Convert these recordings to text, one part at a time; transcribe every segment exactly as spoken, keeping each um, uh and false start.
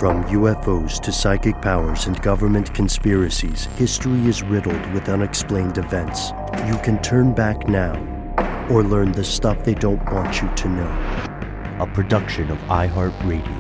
From U F Os to psychic powers and government conspiracies, history is riddled with unexplained events. You can turn back now or learn the stuff they don't want you to know. A production of iHeartRadio.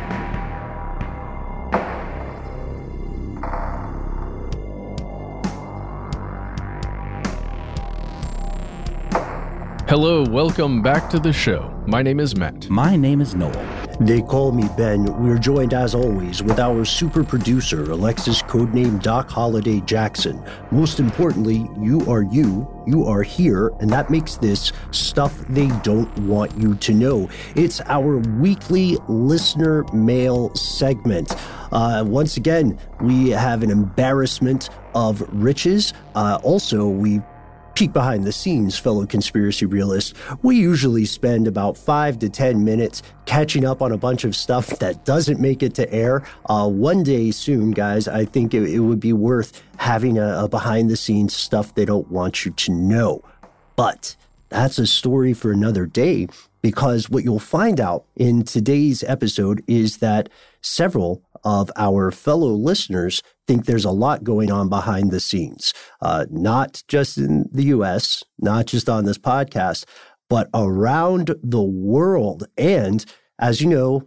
Hello, welcome back to the show. My name is Matt. My name is Noel. They call me Ben. We're joined, as always, with our super producer, Alexis, codename Doc Holliday Jackson. Most importantly, you are you, you are here, and that makes this stuff they don't want you to know. It's our weekly listener mail segment. Uh, once again, we have an embarrassment of riches. Uh, also, we peek behind the scenes, fellow conspiracy realists. We usually spend about five to ten minutes catching up on a bunch of stuff that doesn't make it to air. Uh, one day soon, guys, I think it, it would be worth having a, a behind the scenes stuff they don't want you to know. But that's a story for another day, because what you'll find out in today's episode is that several of our fellow listeners think there's a lot going on behind the scenes, uh, not just in the U S, not just on this podcast, but around the world. And as you know,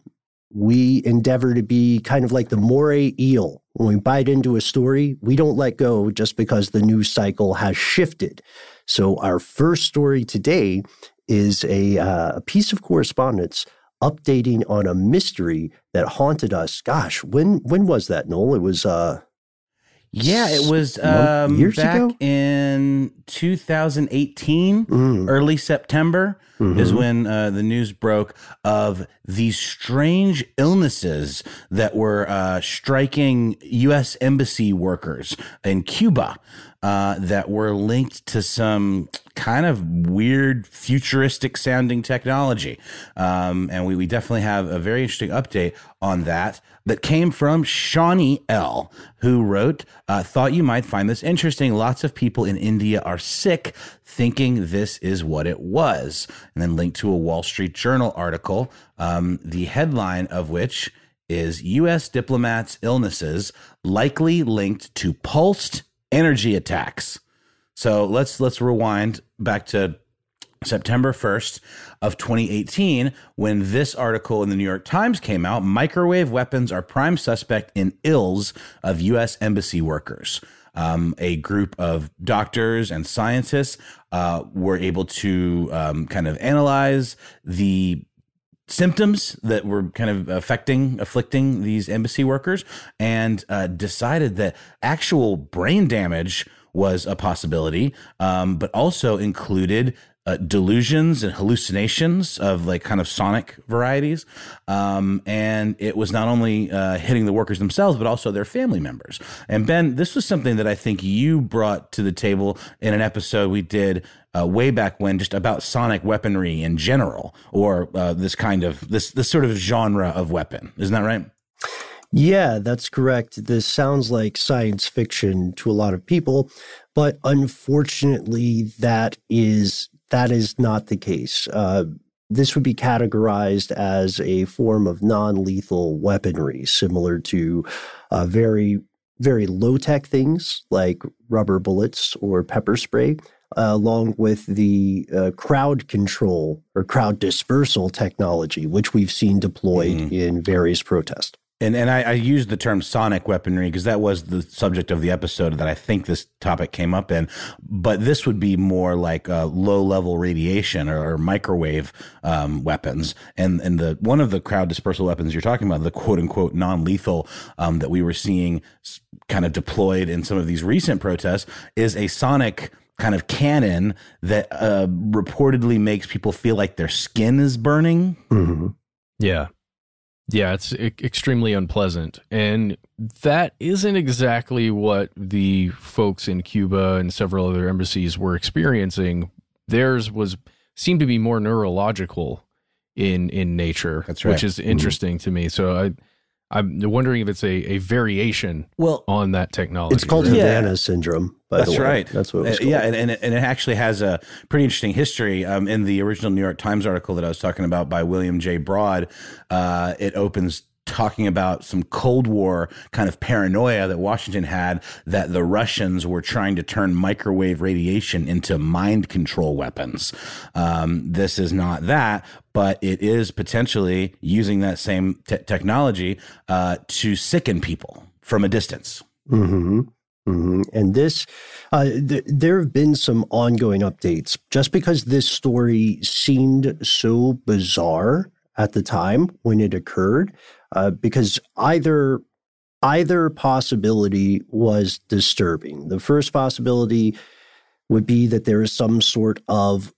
we endeavor to be kind of like the moray eel. When we bite into a story, we don't let go just because the news cycle has shifted. So our first story today is a, uh, a piece of correspondence updating on a mystery that haunted us. Gosh, when when was that, Noel? It was uh yeah, it was um years back ago? in two thousand eighteen, Mm. early September Mhm. is when uh, the news broke of these strange illnesses that were uh, striking U S embassy workers in Cuba uh, that were linked to some kind of weird futuristic sounding technology. Um, and we, we definitely have a very interesting update on that that came from Shawnee L, who wrote, uh, thought you might find this interesting. Lots of people in India are sick, thinking this is what it was. And then linked to a Wall Street Journal article, um, the headline of which is U S diplomats' illnesses likely linked to pulsed energy attacks. So let's let's rewind back to September first of twenty eighteen, when this article in the New York Times came out. Microwave weapons are prime suspect in ills of U S embassy workers. Um, a group of doctors and scientists uh, were able to um, kind of analyze the symptoms that were kind of affecting, afflicting these embassy workers, and uh, decided that actual brain damage was a possibility, um, but also included uh, delusions and hallucinations of like kind of sonic varieties. Um, and it was not only uh, hitting the workers themselves, but also their family members. And Ben, this was something that I think you brought to the table in an episode we did uh, way back when, just about sonic weaponry in general, or uh, this kind of, this, this sort of genre of weapon. Isn't that right? Yeah, that's correct. This sounds like science fiction to a lot of people, but unfortunately, that is that is not the case. Uh, this would be categorized as a form of non-lethal weaponry, similar to uh, very, very low-tech things like rubber bullets or pepper spray, uh, along with the uh, crowd control or crowd dispersal technology, which we've seen deployed mm. in various protests. And and I, I use the term sonic weaponry because that was the subject of the episode that I think this topic came up in. But this would be more like uh, low level radiation or, or microwave um, weapons. And and the one of the crowd dispersal weapons you're talking about, the quote unquote non lethal um, that we were seeing kind of deployed in some of these recent protests, is a sonic kind of cannon that uh, reportedly makes people feel like their skin is burning. Mm-hmm. Yeah. Yeah, it's e- extremely unpleasant. And that isn't exactly what the folks in Cuba and several other embassies were experiencing. Theirs was seemed to be more neurological in in nature, That's right. which is interesting mm-hmm. to me. So I I'm wondering if it's a, a variation well, on that technology. It's called right? Havana Yeah. syndrome, by That's the way. right. That's what it was Uh, called. yeah, and, and, it, and it actually has a pretty interesting history. Um, in the original New York Times article that I was talking about by William J. Broad, uh, it opens talking about some Cold War kind of paranoia that Washington had, that the Russians were trying to turn microwave radiation into mind control weapons. Um, this is not that, but it is potentially using that same te- technology uh, to sicken people from a distance. Mm-hmm. Mm-hmm. And this, uh, th- there have been some ongoing updates. Just because this story seemed so bizarre at the time when it occurred, uh, because either either possibility was disturbing. The first possibility would be that there is some sort of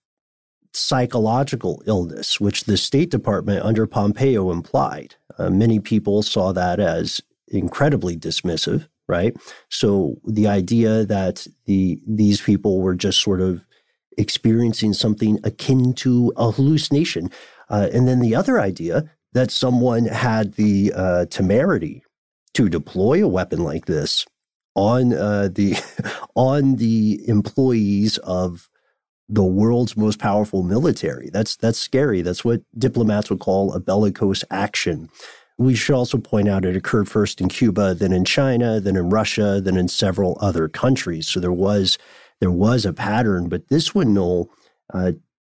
psychological illness, which the State Department under Pompeo implied. Uh, many people saw that as incredibly dismissive. Right. So the idea that the these people were just sort of experiencing something akin to a hallucination. Uh, and then the other idea that someone had the uh, temerity to deploy a weapon like this on uh, the on the employees of the world's most powerful military. That's that's scary. That's what diplomats would call a bellicose action. We should also point out it occurred first in Cuba, then in China, then in Russia, then in several other countries. So there was there was a pattern. But this one, Noel, uh,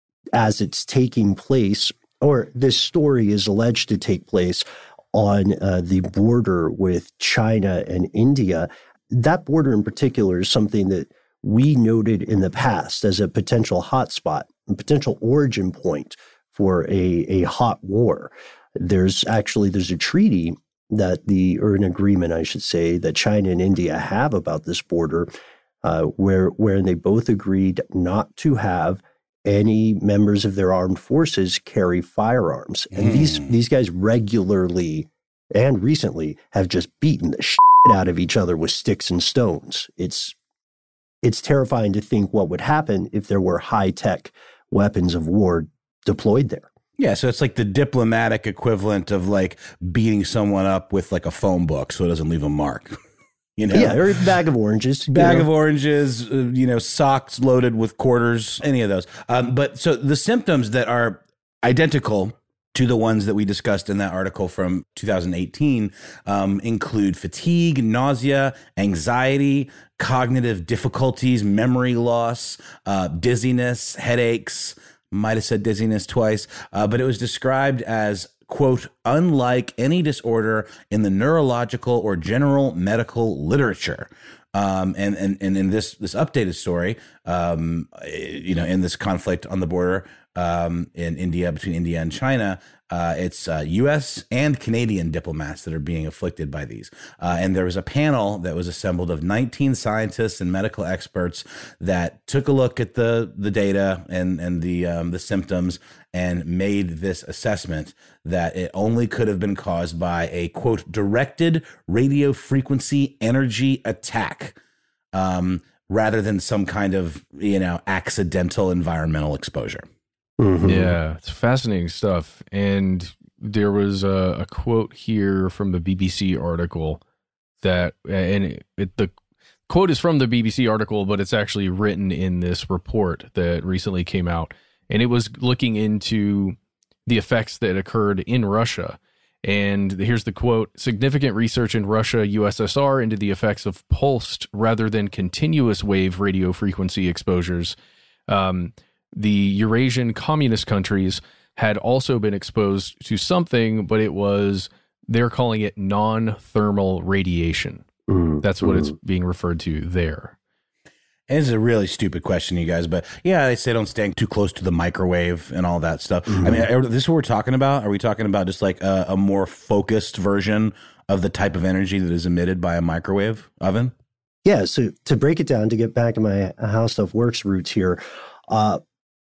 as it's taking place, or this story is alleged to take place on uh, the border with China and India. That border in particular is something that we noted in the past as a potential hotspot, a potential origin point for a, a hot war. There's actually, there's a treaty that the, or an agreement, I should say, that China and India have about this border, uh, where, where they both agreed not to have any members of their armed forces carry firearms. And mm. these, these guys regularly and recently have just beaten the shit out of each other with sticks and stones. It's, it's terrifying to think what would happen if there were high-tech weapons of war deployed there. Yeah, so it's like the diplomatic equivalent of like beating someone up with like a phone book so it doesn't leave a mark. You know? Yeah, or a bag of oranges. Bag you know? of oranges, uh, you know, socks loaded with quarters, any of those. Um, but so the symptoms that are identical to the ones that we discussed in that article from two thousand eighteen um, include fatigue, nausea, anxiety, cognitive difficulties, memory loss, uh, dizziness, headaches. Might have said dizziness twice, uh, but it was described as, quote, unlike any disorder in the neurological or general medical literature. Um, and, and, and in this, this updated story, um, you know, in this conflict on the border um, in India, between India and China, uh, it's uh, U S and Canadian diplomats that are being afflicted by these. Uh, and there was a panel that was assembled of nineteen scientists and medical experts that took a look at the the data and and the um, the symptoms and made this assessment that it only could have been caused by a, quote, directed radio frequency energy attack, um, rather than some kind of, you know, accidental environmental exposure. Mm-hmm. Yeah, it's fascinating stuff. And there was a, a quote here from the B B C article that, and it, it, the quote is from the B B C article, but it's actually written in this report that recently came out. And it was looking into the effects that occurred in Russia. And here's the quote: significant research in Russia, U S S R into the effects of pulsed rather than continuous wave radio frequency exposures. Um, the Eurasian communist countries had also been exposed to something, but it was, they're calling it non-thermal radiation. Mm, That's what mm. it's being referred to there. It's a really stupid question, you guys, but yeah, they say don't stand too close to the microwave and all that stuff. Mm-hmm. I mean, are, this is what we're talking about? Are we talking about just like a, a more focused version of the type of energy that is emitted by a microwave oven? Yeah, so to break it down, to get back to my How Stuff Works roots here, uh,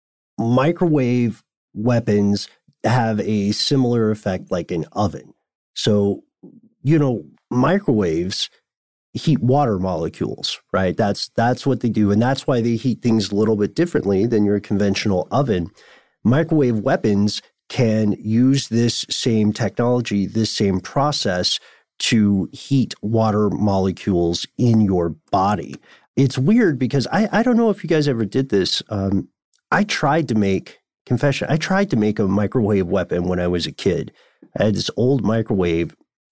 microwave weapons have a similar effect like an oven. So, you know, microwaves heat water molecules, right? That's that's what they do, and that's why they heat things a little bit differently than your conventional oven. Microwave weapons can use this same technology, this same process to heat water molecules in your body. It's weird because I, I don't know if you guys ever did this. Um, I tried to make, confession, I tried to make a microwave weapon when I was a kid. I had this old microwave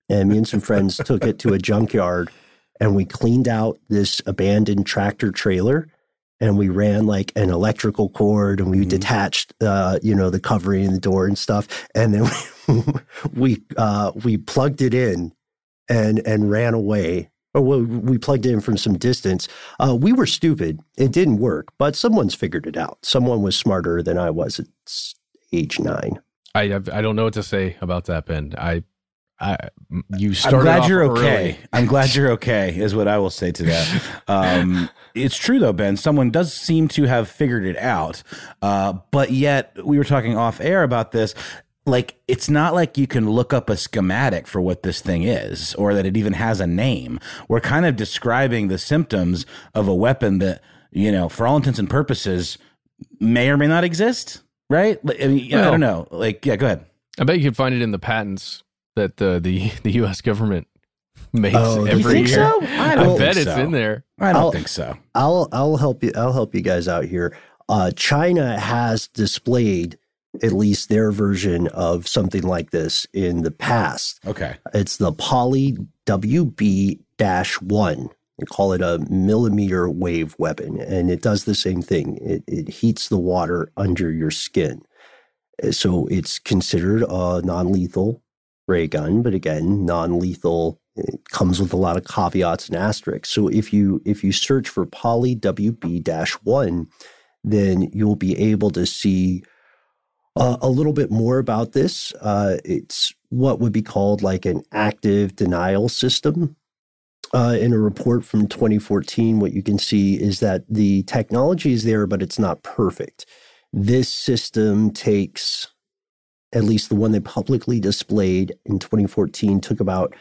And me and some friends took it to a junkyard, and we cleaned out this abandoned tractor trailer, and we ran like an electrical cord, and we mm-hmm. detached, uh, you know, the covering and the door and stuff. And then we we, uh, we plugged it in and and ran away. Or well, we plugged it in from some distance. Uh, we were stupid. It didn't work, but someone's figured it out. Someone was smarter than I was at age nine. I I don't know what to say about that, Ben. I I you started. I'm glad off you're early. okay. I'm glad you're okay. Is what I will say to that. Um, it's true though, Ben. Someone does seem to have figured it out, uh, but yet we were talking off air about this. Like, it's not like you can look up a schematic for what this thing is, or that it even has a name. We're kind of describing the symptoms of a weapon that, you know, for all intents and purposes, may or may not exist, right? I mean, well, I don't know. Like, yeah, go ahead. I bet you can find it in the patents that the the, the U S government makes oh, every you think year. So? I, don't I bet think it's so. in there. I don't I'll, think so. I'll I'll help you. I'll help you guys out here. Uh, China has displayed at least their version of something like this in the past. Okay. It's the Poly W B one. They call it a millimeter wave weapon, and it does the same thing. It, it heats the water under your skin. So it's considered a non-lethal ray gun, but again, non-lethal. It comes with a lot of caveats and asterisks. So if you if you search for Poly W B one, then you'll be able to see Uh, a little bit more about this. Uh, it's what would be called like an active denial system. Uh, in a report from twenty fourteen, what you can see is that the technology is there, but it's not perfect. This system takes, at least the one they publicly displayed in twenty fourteen, took about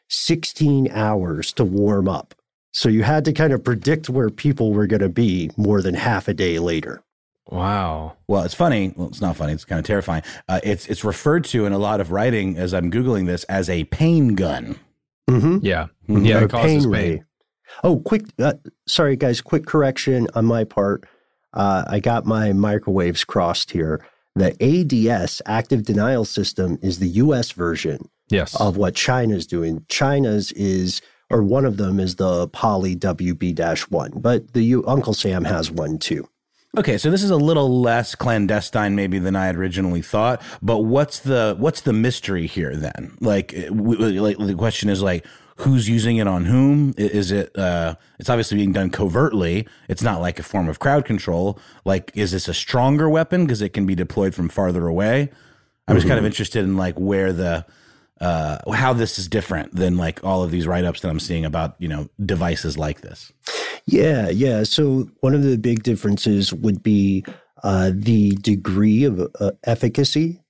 sixteen hours to warm up. So you had to kind of predict where people were going to be more than half a day later. Wow. Well, it's funny. Well, it's not funny. It's kind of terrifying. Uh, it's it's referred to in a lot of writing, as I'm Googling this, as a pain gun. Mm-hmm. Yeah. Mm-hmm. Yeah, Or it causes pain pain. ray. Oh, quick. Uh, sorry, guys. Quick correction on my part. Uh, I got my microwaves crossed here. The A D S, Active Denial System, is the U S version Yes. of what China's doing. China's is, or one of them is the Poly W B one, but the U, Uncle Sam has one too. Okay, so this is a little less clandestine maybe than I had originally thought, but what's the what's the mystery here then? Like, w- like the question is like, who's using it on whom? Is it? Uh, it's obviously being done covertly. It's not like a form of crowd control. Like, is this a stronger weapon because it can be deployed from farther away? I'm just mm-hmm. kind of interested in like where the uh, how this is different than like all of these write-ups that I'm seeing about, you know, devices like this. Yeah, yeah. So one of the big differences would be uh, the degree of uh, efficacy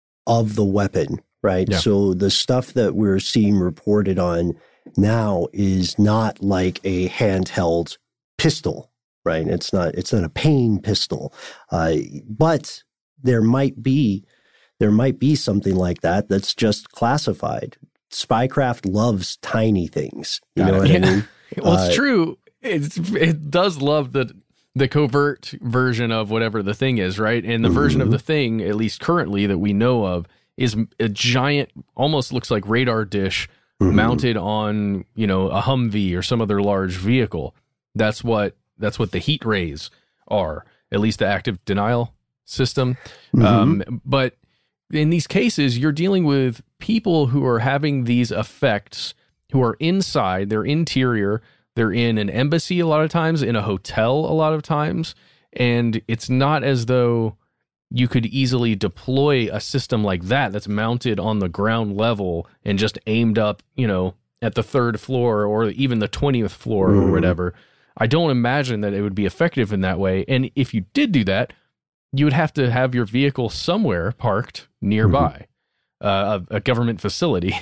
of the weapon, right? Yeah. So the stuff that we're seeing reported on now is not like a handheld pistol, right? It's not. It's not a pain pistol, uh, but there might be there might be something like that that's just classified. Spycraft loves tiny things. You Got know it. what Yeah. I mean? Well, it's Uh, true. It's, it does love the the covert version of whatever the thing is, right? And the Mm-hmm. version of the thing, at least currently that we know of, is a giant, almost looks like radar dish Mm-hmm. mounted on, you know, a Humvee or some other large vehicle. That's what that's what the heat rays are, at least the active denial system. Mm-hmm. Um, but in these cases, you're dealing with people who are having these effects, who are inside, their interior. They're in an embassy a lot of times, in a hotel a lot of times, and it's not as though you could easily deploy a system like that that's mounted on the ground level and just aimed up, you know, at the third floor or even the twentieth floor mm. or whatever. I don't imagine that it would be effective in that way. And if you did do that, you would have to have your vehicle somewhere parked nearby, mm-hmm. uh, a, a government facility.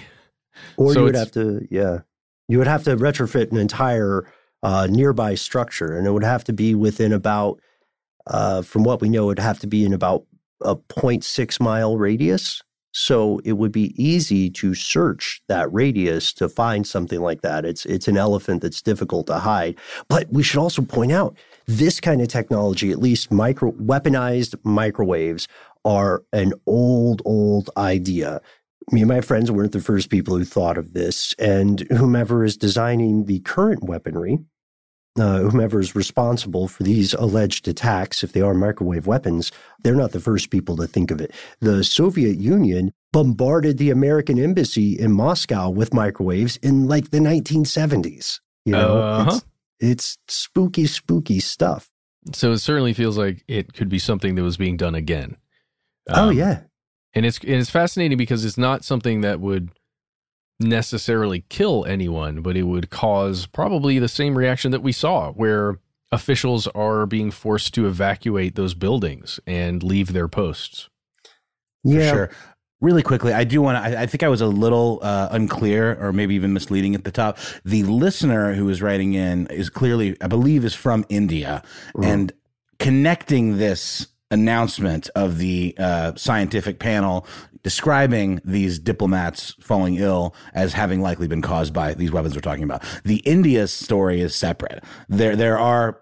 Or So you would it's- have to, yeah, you would have to retrofit an entire uh, nearby structure, and it would have to be within about, uh, from what we know, it would have to be in about a zero point six mile radius. So it would be easy to search that radius to find something like that. It's it's an elephant that's difficult to hide. But we should also point out this kind of technology, at least micro weaponized microwaves, are an old, old idea. Me and my friends weren't the first people who thought of this, and whomever is designing the current weaponry, uh, whomever is responsible for these alleged attacks, if they are microwave weapons, they're not the first people to think of it. The Soviet Union bombarded the American embassy in Moscow with microwaves in like the nineteen seventies. You know, uh-huh. it's, it's spooky, spooky stuff. So it certainly feels like it could be something that was being done again. Um, oh, yeah. And it's and it's fascinating because it's not something that would necessarily kill anyone, but it would cause probably the same reaction that we saw, where officials are being forced to evacuate those buildings and leave their posts. Yeah. For sure. Really quickly, I do want to, I, I think I was a little uh, unclear or maybe even misleading at the top. The listener who is writing in is clearly, I believe, is from India. Mm. And connecting this announcement of the uh, scientific panel describing these diplomats falling ill as having likely been caused by these weapons we're talking about. The India story is separate. There, there are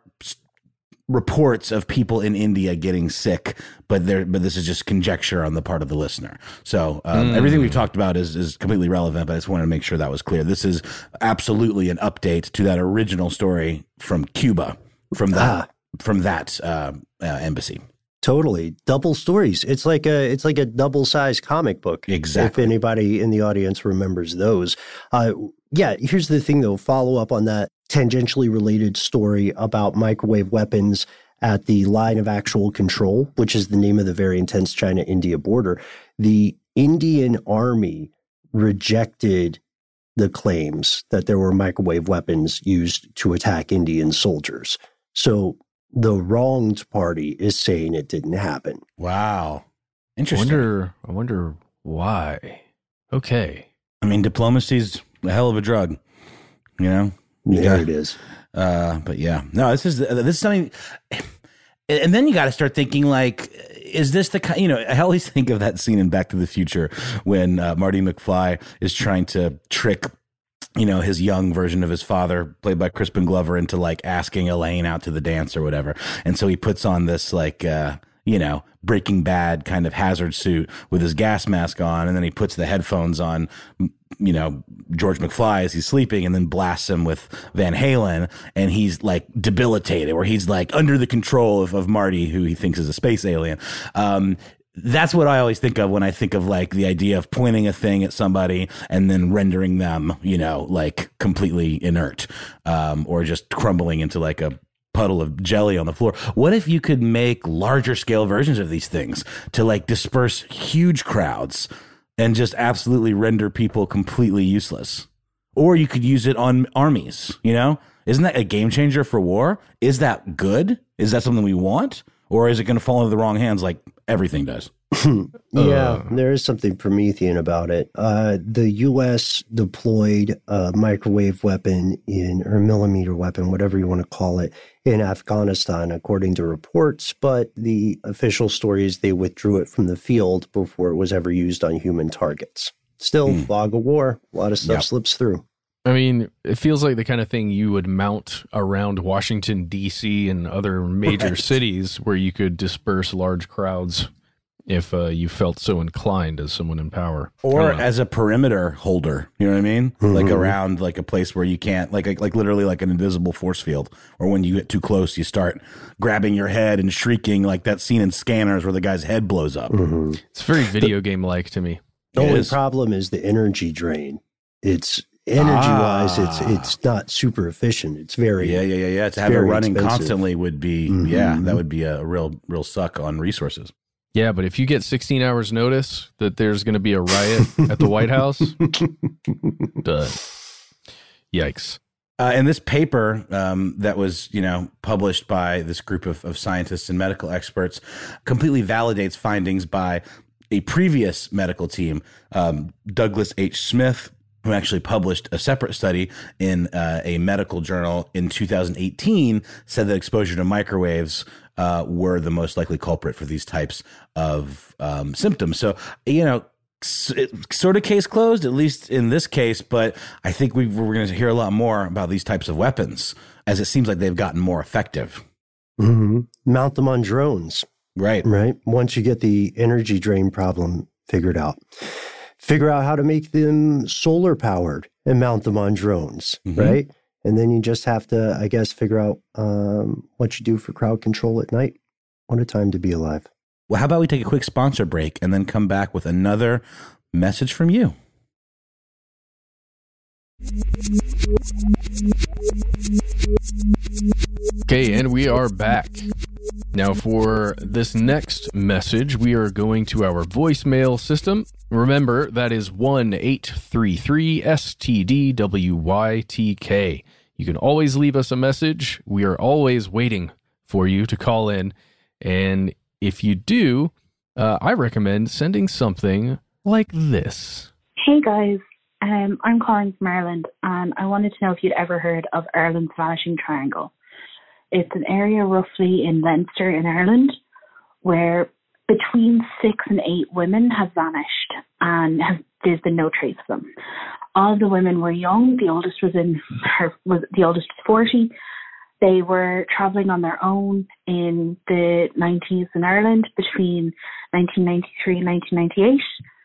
reports of people in India getting sick, but there, but this is just conjecture on the part of the listener. So um, mm. everything we've talked about is is completely relevant, but I just wanted to make sure that was clear. This is absolutely an update to that original story from Cuba, from that ah. from that uh, uh, embassy. Totally. Double stories. It's like a it's like a double-sized comic book. Exactly. If anybody in the audience remembers those. Uh, yeah, here's the thing, though. Follow up on that tangentially related story about microwave weapons at the line of actual control, which is the name of the very intense China-India border. The Indian Army rejected the claims that there were microwave weapons used to attack Indian soldiers. So the wronged party is saying it didn't happen. Wow. Interesting. I wonder, I wonder why. Okay. I mean, diplomacy's a hell of a drug, you know? You there got, it is. Uh, but yeah, no, this is, this is something, and then you got to start thinking like, is this the kind, you know, I always think of that scene in Back to the Future when uh, Marty McFly is trying to trick, you know, his young version of his father, played by Crispin Glover, into like asking Elaine out to the dance or whatever. And so he puts on this like, uh, you know, Breaking Bad kind of hazard suit with his gas mask on. And then he puts the headphones on, you know, George McFly as he's sleeping, and then blasts him with Van Halen. And he's like debilitated, or he's like under the control of, of Marty, who he thinks is a space alien. Um, That's what I always think of when I think of like the idea of pointing a thing at somebody and then rendering them, you know, like completely inert, um, or just crumbling into like a puddle of jelly on the floor. What if you could make larger scale versions of these things to like disperse huge crowds and just absolutely render people completely useless? Or you could use it on armies, you know? Isn't that a game changer for war? Is that good? Is that something we want? Or is it going to fall into the wrong hands like everything does? Yeah, uh, there is something Promethean about it. Uh, the U S deployed a microwave weapon in, or millimeter weapon, whatever you want to call it, in Afghanistan, according to reports. But the official story is they withdrew it from the field before it was ever used on human targets. Still, mm. fog of war. A lot of stuff yep. slips through. I mean, it feels like the kind of thing you would mount around Washington, D C and other major right. cities where you could disperse large crowds if uh, you felt so inclined as someone in power. Or as a perimeter holder, you know what I mean? Mm-hmm. Like around like a place where you can't, like, like like literally like an invisible force field. Or when you get too close, you start grabbing your head and shrieking, like that scene in Scanners where the guy's head blows up. Mm-hmm. It's very video game-like to me. The only problem is the energy drain. It's... Energy-wise, ah. it's it's not super efficient. It's very yeah yeah yeah yeah. To have it running expensive. Constantly would be mm-hmm. yeah that would be a real real suck on resources. Yeah, but if you get sixteen hours notice that there's going to be a riot at the White House, duh. Yikes. Uh, and this paper um, that was, you know, published by this group of, of scientists and medical experts completely validates findings by a previous medical team, um, Douglas H. Smith, who actually published a separate study in uh, a medical journal in two thousand eighteen, said that exposure to microwaves uh, were the most likely culprit for these types of um, symptoms. So, you know, it, sort of case closed, at least in this case, but I think we, we're going to hear a lot more about these types of weapons as it seems like they've gotten more effective. Mm-hmm. Mount them on drones. Right. Right. Once you get the energy drain problem figured out. figure out how to make them solar powered and mount them on drones, mm-hmm. right? And then you just have to, I guess, figure out um, what you do for crowd control at night. What a time to be alive. Well, how about we take a quick sponsor break and then come back with another message from you? Okay, and we are back. Now, for this next message, we are going to our voicemail system. Remember, that is one eight three three S T D W Y T K. You can always leave us a message. We are always waiting for you to call in. And if you do, uh, I recommend sending something like this. Hey, guys. Um, I'm calling from Ireland, and I wanted to know if you'd ever heard of Ireland's Vanishing Triangle. It's an area roughly in Leinster in Ireland where between six and eight women have vanished, and have, there's been no trace of them. All of the women were young. The oldest was in her was the oldest was forty. They were travelling on their own in the nineties in Ireland between nineteen ninety-three and nineteen ninety-eight,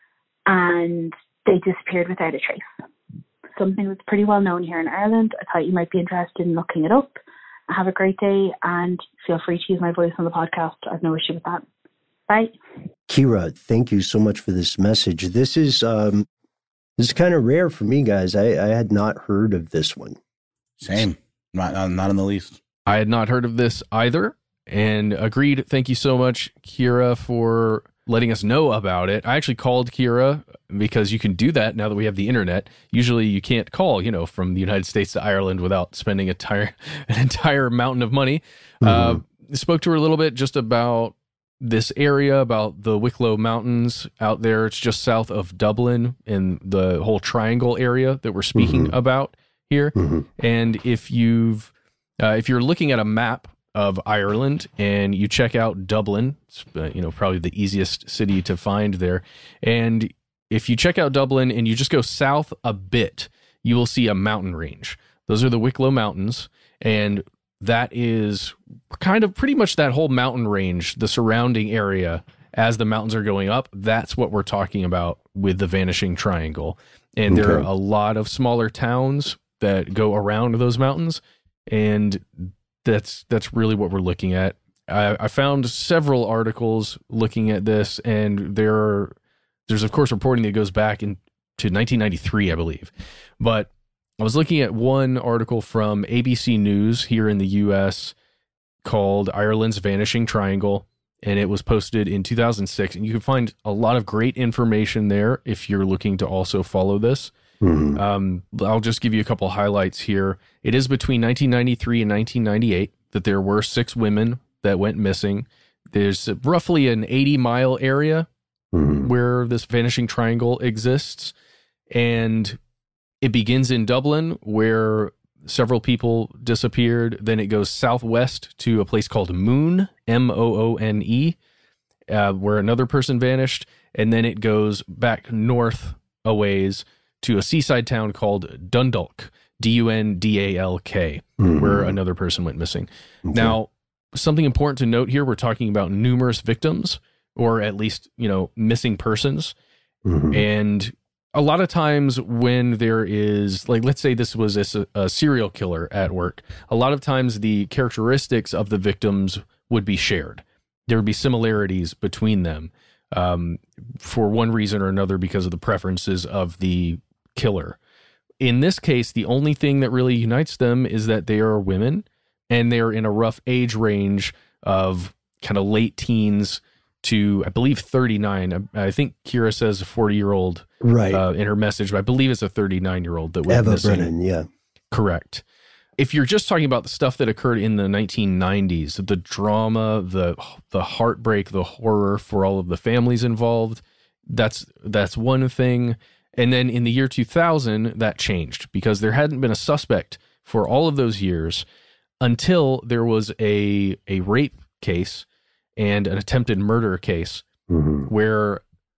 and they disappeared without a trace. Something that's pretty well known here in Ireland. I thought you might be interested in looking it up. Have a great day, and feel free to use my voice on the podcast. I have no issue with that. Bye. Kira, thank you so much for this message. This is um, this is kind of rare for me, guys. I, I had not heard of this one. Same. Not, not not in the least. I had not heard of this either, and agreed. Thank you so much, Kira, for letting us know about it. I actually called Kira because you can do that now that we have the internet. Usually you can't call, you know, from the United States to Ireland without spending a entire, an entire mountain of money. Mm-hmm. Uh, spoke to her a little bit just about this area, about the Wicklow Mountains out there. It's just south of Dublin in the whole triangle area that we're speaking mm-hmm. about here. Mm-hmm. And if you've, uh, if you're looking at a map of Ireland and you check out Dublin, it's, uh, you know, probably the easiest city to find there. And if you check out Dublin and you just go south a bit, you will see a mountain range. Those are the Wicklow Mountains. And that is kind of pretty much that whole mountain range, the surrounding area as the mountains are going up. That's what we're talking about with the Vanishing Triangle. And okay. there are a lot of smaller towns that go around those mountains. And That's that's really what we're looking at. I, I found several articles looking at this, and there are, there's, of course, reporting that goes back in, to nineteen ninety-three, I believe. But I was looking at one article from A B C News here in the U S called Ireland's Vanishing Triangle, and it was posted in two thousand six. And you can find a lot of great information there if you're looking to also follow this. Mm-hmm. Um, I'll just give you a couple highlights here. It is between nineteen ninety-three and nineteen ninety-eight that there were six women that went missing. There's roughly an eighty mile area mm-hmm. where this Vanishing Triangle exists. And it begins in Dublin, where several people disappeared. Then it goes southwest to a place called Moone, M O O N E, uh, where another person vanished. And then it goes back north a ways to a seaside town called Dundalk, D U N D A L K, mm-hmm. where another person went missing. Okay. Now, something important to note here, we're talking about numerous victims, or at least, you know, missing persons. Mm-hmm. And a lot of times when there is, like, let's say this was a, a serial killer at work, a lot of times the characteristics of the victims would be shared. There would be similarities between them um, for one reason or another because of the preferences of the killer. In this case, the only thing that really unites them is that they are women, and they're in a rough age range of kind of late teens to, I believe, thirty-nine. I, I think Kira says a forty-year-old right. uh, in her message, but I believe it's a thirty-nine-year-old that went Eva missing. Brennan, yeah. Correct. If you're just talking about the stuff that occurred in the nineteen nineties, the drama, the the heartbreak, the horror for all of the families involved, that's that's one thing. And then in the year two thousand, that changed because there hadn't been a suspect for all of those years until there was a a rape case and an attempted murder case mm-hmm. where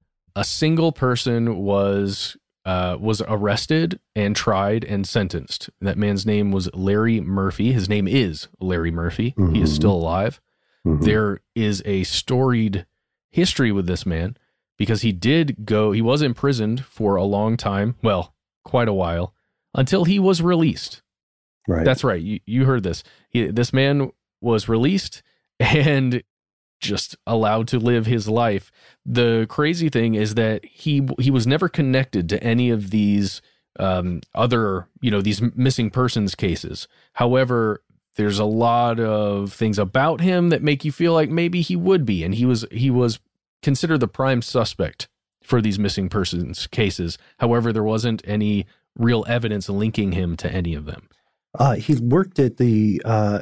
a single person was uh, was arrested and tried and sentenced. That man's name was Larry Murphy. His name is Larry Murphy. Mm-hmm. He is still alive. Mm-hmm. There is a storied history with this man. because he did go, he was imprisoned for a long time, well, quite a while, until he was released. Right. That's right. You, you heard this. He, this man was released and just allowed to live his life. The crazy thing is that he he was never connected to any of these um, other, you know, these missing persons cases. However, there's a lot of things about him that make you feel like maybe he would be, and he was he was considered the prime suspect for these missing persons cases. However, there wasn't any real evidence linking him to any of them. Uh, he worked at the, uh,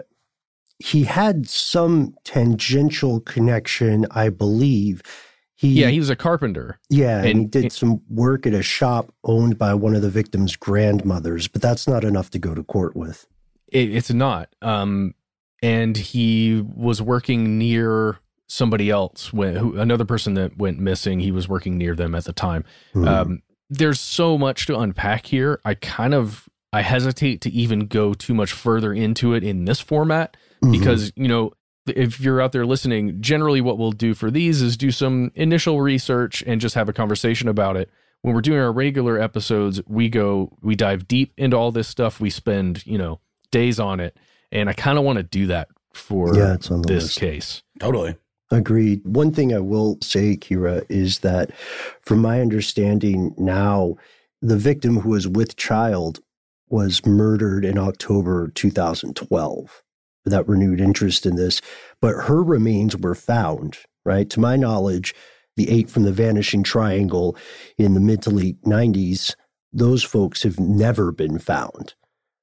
he had some tangential connection, I believe. He, yeah, he was a carpenter. Yeah, and, and he did some work at a shop owned by one of the victim's grandmothers, but that's not enough to go to court with. It, it's not. Um, and he was working near somebody else, when, who, another person that went missing. He was working near them at the time. Mm-hmm. Um, there's so much to unpack here. I kind of, I hesitate to even go too much further into it in this format mm-hmm. because, you know, if you're out there listening, generally what we'll do for these is do some initial research and just have a conversation about it. When we're doing our regular episodes, we go, we dive deep into all this stuff. We spend, you know, days on it. And I kind of want to do that for yeah, it's on the this list. case. Totally. Agreed. One thing I will say, Kira, is that from my understanding now, the victim who was with child was murdered in October two thousand twelve. That renewed interest in this, but her remains were found, right? To my knowledge, the eight from the Vanishing Triangle in the mid to late nineties, those folks have never been found,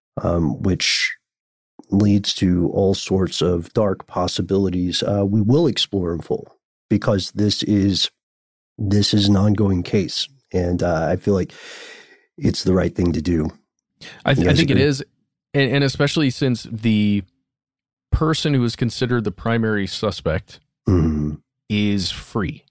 um, which leads to all sorts of dark possibilities. Uh, we will explore in full because this is this is an ongoing case, and uh, I feel like it's the right thing to do. I, th- I think agree? it is, and, and especially since the person who is considered the primary suspect mm-hmm. is free,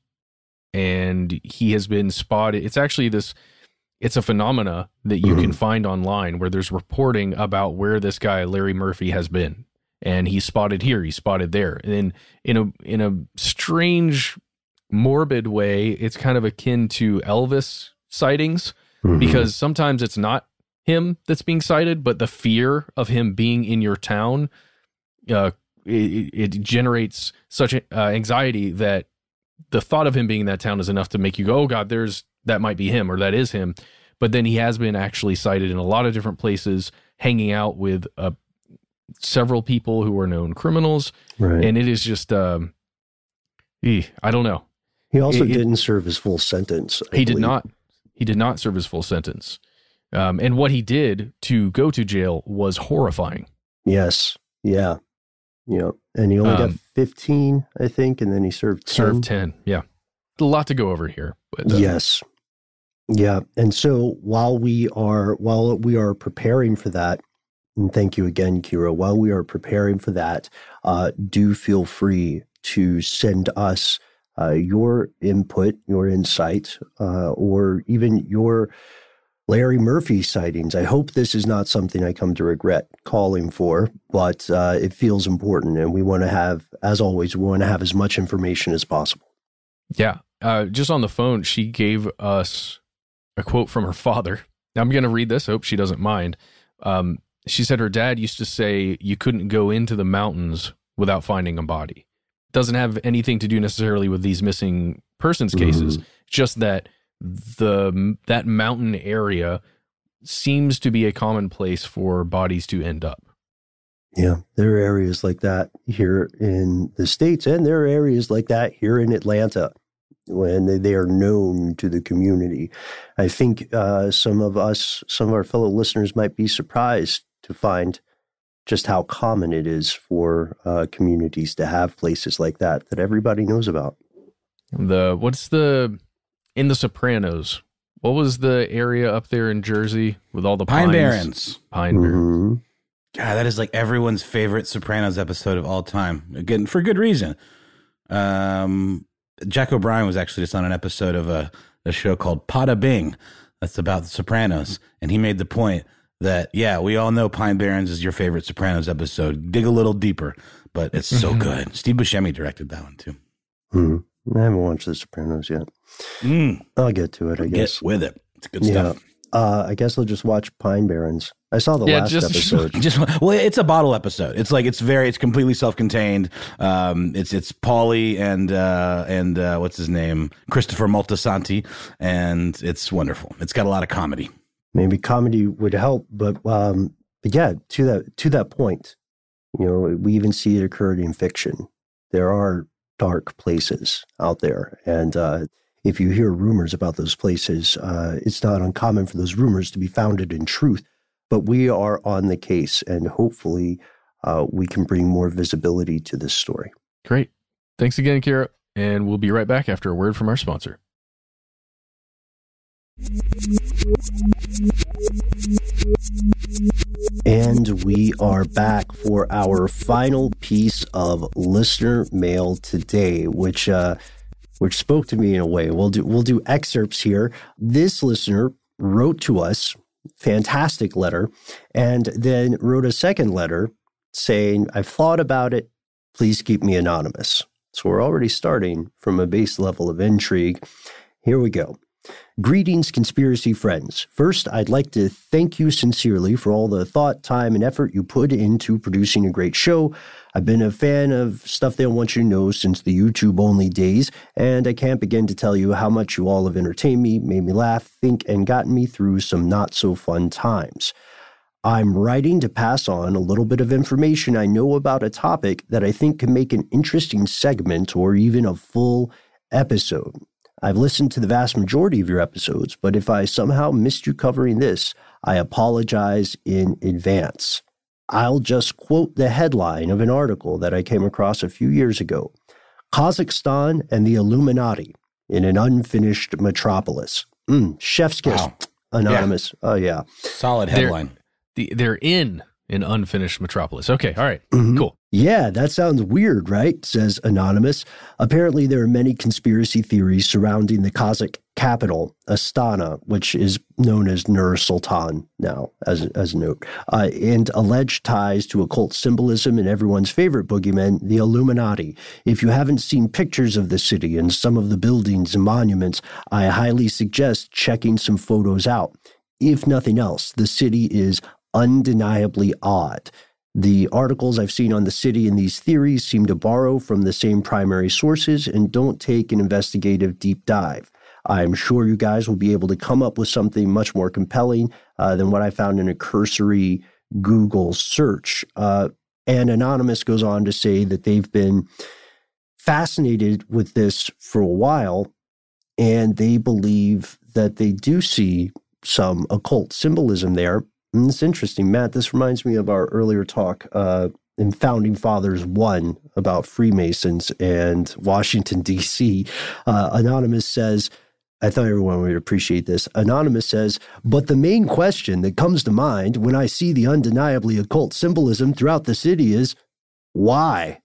and he has been spotted. It's actually this. It's a phenomena that you mm-hmm. can find online where there's reporting about where this guy, Larry Murphy, has been. And he's spotted here, he's spotted there. And in a in a strange, morbid way, it's kind of akin to Elvis sightings mm-hmm. because sometimes it's not him that's being sighted, but the fear of him being in your town, uh, it, it generates such uh, anxiety that the thought of him being in that town is enough to make you go, oh God, there's that might be him or that is him. But then he has been actually cited in a lot of different places, hanging out with uh, several people who are known criminals. Right. And it is just, um, I don't know. He also it, didn't serve his full sentence. I he believe. did not. He did not serve his full sentence. Um, and what he did to go to jail was horrifying. Yes. Yeah. Yeah. And he only um, got fifteen, I think, and then he served ten. Served ten, yeah. A lot to go over here. But, uh, yes. Yeah. And so while we are while we are preparing for that, and thank you again, Kira, while we are preparing for that, uh, do feel free to send us uh, your input, your insight, uh, or even your Larry Murphy sightings. I hope this is not something I come to regret calling for, but uh, it feels important. And we want to have, as always, we want to have as much information as possible. Yeah. Uh, just on the phone, she gave us a quote from her father. Now, I'm going to read this. I hope she doesn't mind. Um, she said her dad used to say you couldn't go into the mountains without finding a body. Doesn't have anything to do necessarily with these missing persons cases. Mm-hmm. Just that the that mountain area seems to be a common place for bodies to end up. Yeah, there are areas like that here in the States, and there are areas like that here in Atlanta when they, they are known to the community. I think uh, some of us, some of our fellow listeners might be surprised to find just how common it is for uh, communities to have places like that that everybody knows about. The what's the in The Sopranos? What was the area up there in Jersey with all the Pine pines? Barrens? Pine Barrens. Mm-hmm. God, that is like everyone's favorite Sopranos episode of all time. Again, for good reason. Um, Jack O'Brien was actually just on an episode of a, a show called Pada Bing. That's about the Sopranos. And he made the point that, yeah, we all know Pine Barrens is your favorite Sopranos episode. Dig a little deeper, but it's so good. Steve Buscemi directed that one too. Mm-hmm. I haven't watched The Sopranos yet. Mm. I'll get to it, I guess. Get with it. It's good Yeah. stuff. Uh, I guess I'll just watch Pine Barrens. I saw the Yeah, last just- episode. Just well, it's a bottle episode. It's like it's very, it's completely self-contained. Um, it's it's Paulie and uh, and uh, what's his name, Christopher Moltisanti, and it's wonderful. It's got a lot of comedy. Maybe comedy would help, but um, but yeah, to that to that point, you know, we even see it occurred in fiction. There are dark places out there, and uh, if you hear rumors about those places, uh, it's not uncommon for those rumors to be founded in truth. But we are on the case, and hopefully uh, we can bring more visibility to this story. Great. Thanks again, Kira. And we'll be right back after a word from our sponsor. And we are back for our final piece of listener mail today, which uh, which spoke to me in a way. We'll do we'll do excerpts here. This listener wrote to us, fantastic letter, and then wrote a second letter saying, "I've thought about it. Please keep me anonymous." So we're already starting from a base level of intrigue. Here we go. Greetings, conspiracy friends. First, I'd like to thank you sincerely for all the thought, time, and effort you put into producing a great show. I've been a fan of Stuff They Don't Want You to Know since the YouTube-only days, and I can't begin to tell you how much you all have entertained me, made me laugh, think, and gotten me through some not-so-fun times. I'm writing to pass on a little bit of information I know about a topic that I think can make an interesting segment or even a full episode. I've listened to the vast majority of your episodes, but if I somehow missed you covering this, I apologize in advance. I'll just quote the headline of an article that I came across a few years ago. Kazakhstan and the Illuminati in an unfinished metropolis. Mm, chef's kiss. Wow. Anonymous. Yeah. Oh, yeah. Solid headline. They're, the, they're in an unfinished metropolis. Okay. All right. Mm-hmm. Cool. Yeah, that sounds weird, right? Says Anonymous. Apparently, there are many conspiracy theories surrounding the Kazakh capital, Astana, which is known as Nur Sultan now, as, as a note, uh, and alleged ties to occult symbolism and everyone's favorite boogeyman, the Illuminati. If you haven't seen pictures of the city and some of the buildings and monuments, I highly suggest checking some photos out. If nothing else, the city is undeniably odd. The articles I've seen on the city and these theories seem to borrow from the same primary sources and don't take an investigative deep dive. I'm sure you guys will be able to come up with something much more compelling uh, than what I found in a cursory Google search. Uh, and Anonymous goes on to say that they've been fascinated with this for a while, and they believe that they do see some occult symbolism there. And it's interesting, Matt, this reminds me of our earlier talk uh, in Founding Fathers one about Freemasons and Washington, D C Uh, Anonymous says, I thought everyone would appreciate this. Anonymous says, but the main question that comes to mind when I see the undeniably occult symbolism throughout the city is, why?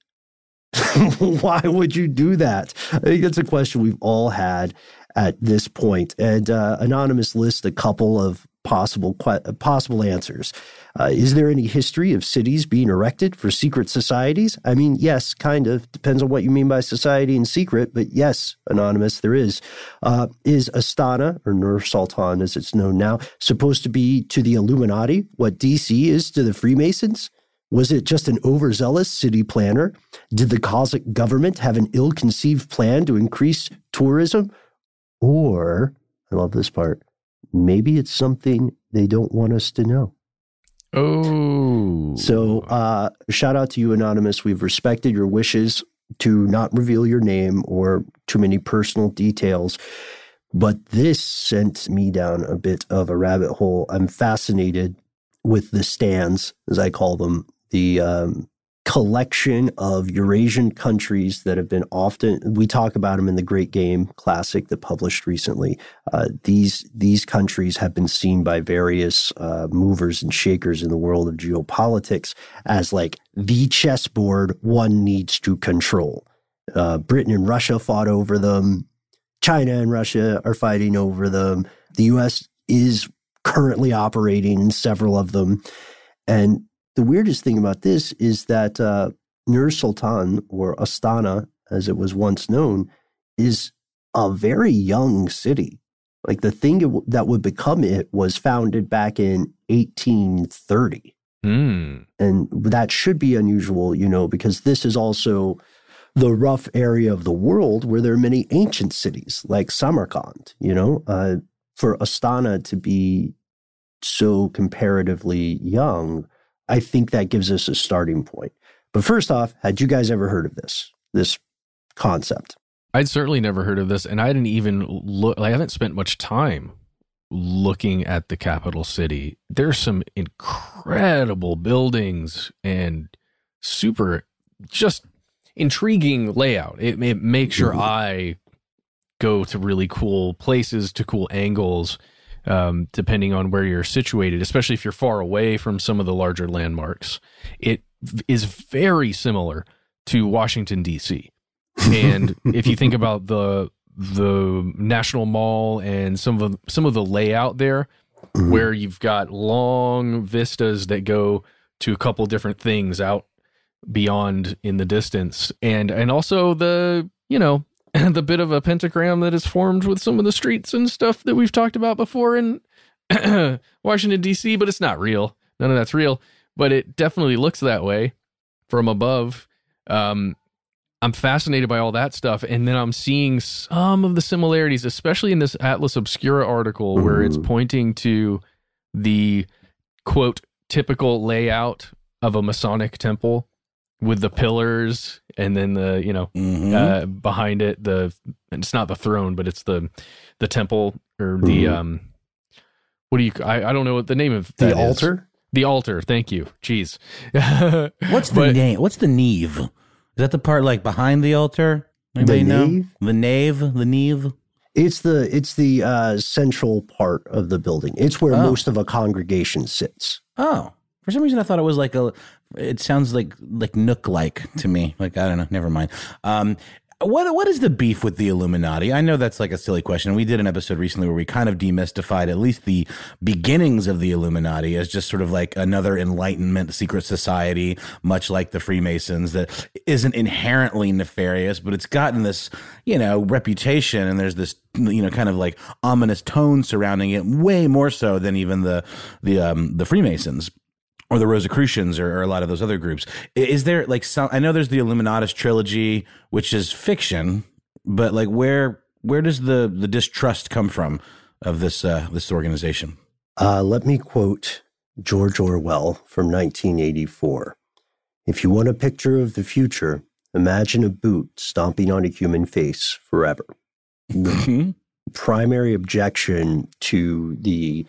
Why would you do that? I think that's a question we've all had at this point. And uh, Anonymous lists a couple of possible possible answers. Uh, is there any history of cities being erected for secret societies? I mean, yes, kind of. Depends on what you mean by society and secret, but yes, Anonymous, there is. Uh, is Astana, or Nur Sultan as it's known now, supposed to be to the Illuminati what D C is to the Freemasons? Was it just an overzealous city planner? Did the Kazakh government have an ill-conceived plan to increase tourism? Or, I love this part, maybe it's something they don't want us to know. Oh. So uh, shout out to you, Anonymous. We've respected your wishes to not reveal your name or too many personal details. But this sent me down a bit of a rabbit hole. I'm fascinated with the stands, as I call them, the um, collection of Eurasian countries that have been often, we talk about them in the Great Game Classic that published recently. Uh, these these countries have been seen by various uh, movers and shakers in the world of geopolitics as like the chessboard one needs to control. Uh, Britain and Russia fought over them. China and Russia are fighting over them. The U S is currently operating in several of them. And the weirdest thing about this is that uh, Nur Sultan, or Astana, as it was once known, is a very young city. Like the thing it w- that would become it was founded back in eighteen thirty. Mm. And that should be unusual, you know, because this is also the rough area of the world where there are many ancient cities like Samarkand, you know, uh, for Astana to be so comparatively young, I think that gives us a starting point. But first off, had you guys ever heard of this, this concept? I'd certainly never heard of this, and I didn't even look, I haven't spent much time looking at the capital city. There's some incredible buildings and super just intriguing layout. It, it makes your eye go to really cool places, to cool angles, um, depending on where you're situated, especially if you're far away from some of the larger landmarks. It is very similar to Washington, D C. And if you think about the the National Mall and some of the, some of the layout there, mm-hmm. where you've got long vistas that go to a couple different things out beyond in the distance, and and also the, you know, the bit of a pentagram that is formed with some of the streets and stuff that we've talked about before in Washington, D C, but it's not real. None of that's real, but it definitely looks that way from above. Um, I'm fascinated by all that stuff. And then I'm seeing some of the similarities, especially in this Atlas Obscura article, where it's pointing to the, quote, typical layout of a Masonic temple with the pillars and then the, you know, mm-hmm. uh, behind it, the, it's not the throne, but it's the, the temple or the, mm-hmm. um, what do you, I, I don't know what the name of that the altar. Is. The altar. Thank you. Jeez. What's the but, name? What's the nave? Is that the part like behind the altar? Anybody the know? nave? The nave? The nave? It's the it's the uh, central part of the building. It's where oh. most of a congregation sits. Oh. For some reason I thought it was like a, it sounds like like Nook-like to me. Like, I don't know. Never mind. Um, What what is the beef with the Illuminati? I know that's like a silly question. We did an episode recently where we kind of demystified at least the beginnings of the Illuminati as just sort of like another Enlightenment secret society, much like the Freemasons, that isn't inherently nefarious, but it's gotten this, you know, reputation, and there's this, you know, kind of like ominous tone surrounding it, way more so than even the the um, the Freemasons. Or the Rosicrucians, or, or a lot of those other groups. Is there like some? I know there's the Illuminatus trilogy, which is fiction, but like where where does the the distrust come from of this uh, this organization? Uh, let me quote George Orwell from nineteen eighty-four. If you want a picture of the future, imagine a boot stomping on a human face forever. The primary objection to the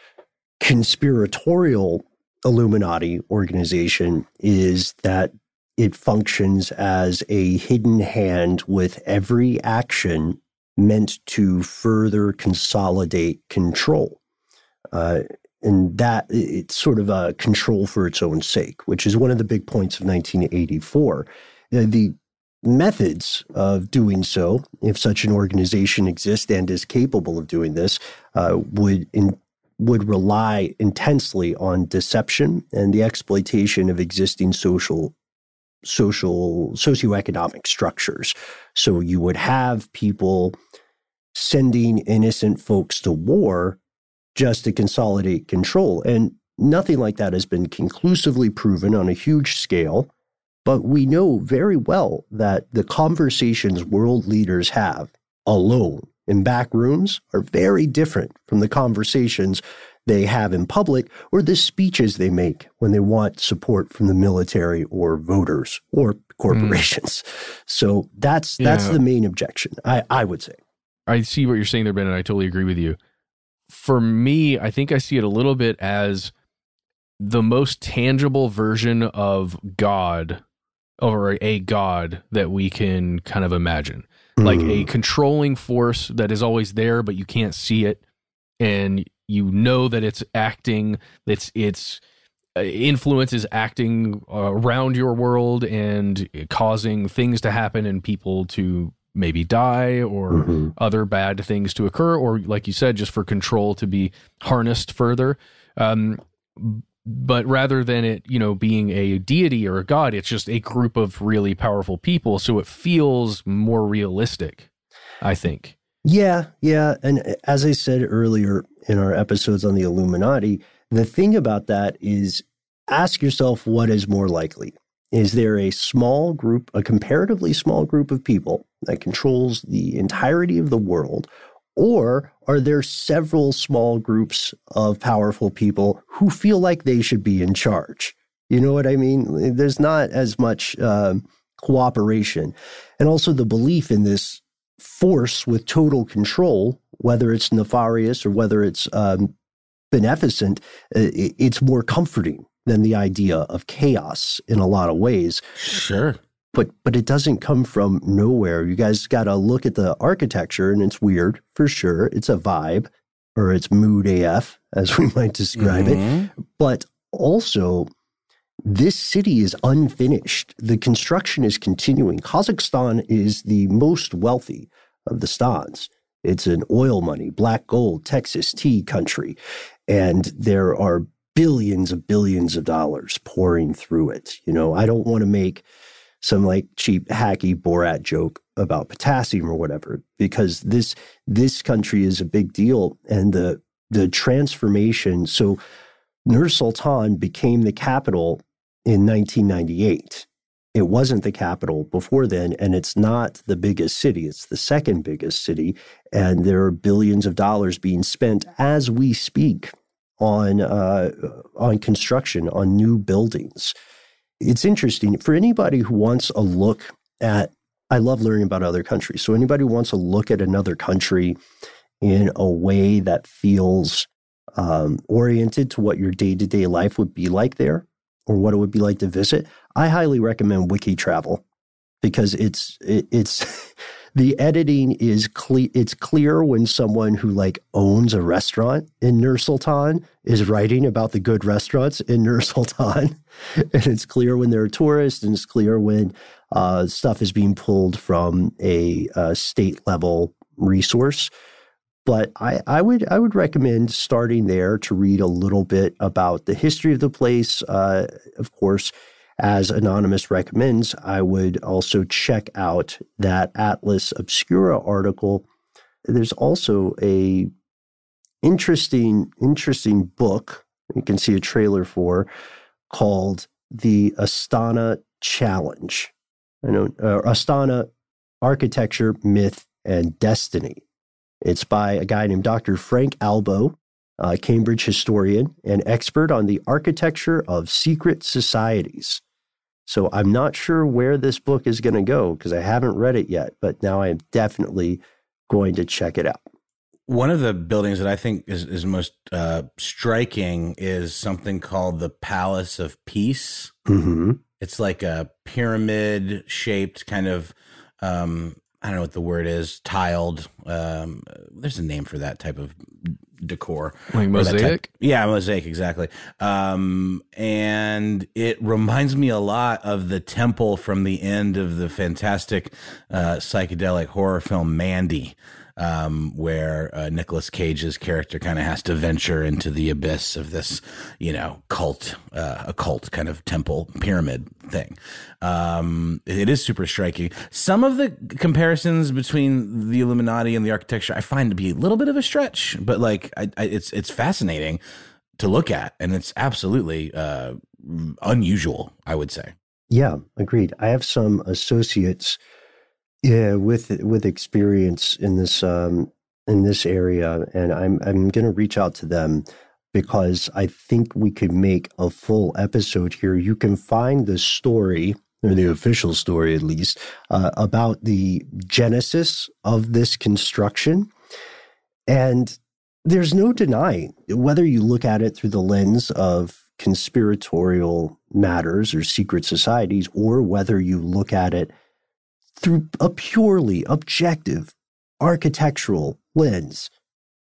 conspiratorial Illuminati organization is that it functions as a hidden hand with every action meant to further consolidate control. Uh, and that it's sort of a control for its own sake, which is one of the big points of nineteen eighty-four. The, the methods of doing so, if such an organization exists and is capable of doing this, uh, would in would rely intensely on deception and the exploitation of existing social, social, socioeconomic structures. So you would have people sending innocent folks to war just to consolidate control. And nothing like that has been conclusively proven on a huge scale. But we know very well that the conversations world leaders have alone in back rooms are very different from the conversations they have in public or the speeches they make when they want support from the military or voters or corporations. Mm. So that's that's yeah. the main objection, I, I would say. I see what you're saying there, Ben, and I totally agree with you. For me, I think I see it a little bit as the most tangible version of God, or a God that we can kind of imagine. Like a controlling force that is always there, but you can't see it, and you know that it's acting. It's its influence is acting around your world and causing things to happen and people to maybe die or mm-hmm. other bad things to occur, or like you said, just for control to be harnessed further. Um, But rather than it, you know, being a deity or a god, it's just a group of really powerful people. So it feels more realistic. I think. Yeah, yeah. And as I said earlier in our episodes on the Illuminati, the thing about that is ask yourself what is more likely. Is there a small group, a comparatively small group of people that controls the entirety of the world, or are there several small groups of powerful people who feel like they should be in charge? You know what I mean? There's not as much um, cooperation. And also the belief in this force with total control, whether it's nefarious or whether it's um, beneficent, it's more comforting than the idea of chaos in a lot of ways. Sure. But but it doesn't come from nowhere. You guys got to look at the architecture, and it's weird for sure. It's a vibe, or it's mood A F, as we might describe mm-hmm. it. But also, this city is unfinished. The construction is continuing. Kazakhstan is the most wealthy of the stans. It's an oil money, black gold, Texas tea country. And there are billions of billions of dollars pouring through it. You know, I don't want to make some like cheap, hacky Borat joke about potassium or whatever, because this this country is a big deal. And the the transformation, so Nur-Sultan became the capital in nineteen ninety-eight. It wasn't the capital before then, and it's not the biggest city. It's the second biggest city, and there are billions of dollars being spent as we speak on uh, on construction, on new buildings. It's interesting. For anybody who wants a look at, I love learning about other countries. So anybody who wants to look at another country in a way that feels um, oriented to what your day-to-day life would be like there, or what it would be like to visit, I highly recommend Wiki Travel, because it's it, it's the editing is clear. It's clear when someone who like owns a restaurant in Nur-Sultan is writing about the good restaurants in Nur-Sultan, and it's clear when there are tourists, and it's clear when uh, stuff is being pulled from a, a state level resource. But I, I would I would recommend starting there to read a little bit about the history of the place. Uh, of course, as Anonymous recommends, I would also check out that Atlas Obscura article. There's also a interesting interesting book you can see a trailer for called The Astana Challenge. I know uh, Astana Architecture, Myth, and Destiny. It's by a guy named Doctor Frank Albo, a Cambridge historian and expert on the architecture of secret societies. So I'm not sure where this book is going to go because I haven't read it yet, but now I am definitely going to check it out. One of the buildings that I think is, is most uh, striking is something called the Palace of Peace. Mm-hmm. It's like a pyramid-shaped kind of um, I don't know what the word is, tiled. Um, there's a name for that type of decor. Like mosaic? Yeah, mosaic, exactly. Um, and it reminds me a lot of the temple from the end of the fantastic uh, psychedelic horror film Mandy, um, where uh, Nicolas Cage's character kind of has to venture into the abyss of this, you know, cult, uh, occult kind of temple pyramid thing. Um, it is super striking. Some of the comparisons between the Illuminati and the architecture I find to be a little bit of a stretch, but like I, I, it's it's fascinating to look at, and it's absolutely uh, unusual, I would say. Yeah, agreed. I have some associates yeah, with with experience in this um, in this area, and I'm I'm going to reach out to them because I think we could make a full episode here. You can find the story, or the official story at least, uh, about the genesis of this construction. And there's no denying, whether you look at it through the lens of conspiratorial matters or secret societies, or whether you look at it through a purely objective architectural lens,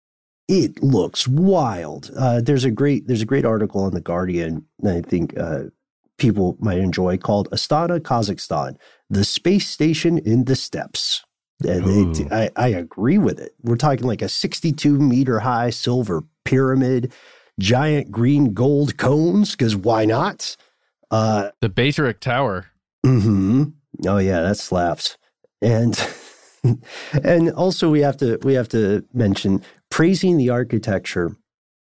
it looks wild. Uh, there's a great there's a great article on The Guardian that I think uh, people might enjoy called Astana, Kazakhstan, the space station in the steppes. And it, I, I agree with it. We're talking like a sixty-two meter high silver pyramid, giant green gold cones, because why not? Uh, the Baytrak Tower. Mm-hmm. Oh, yeah, that slaps. And And also we have to we have to mention praising the architecture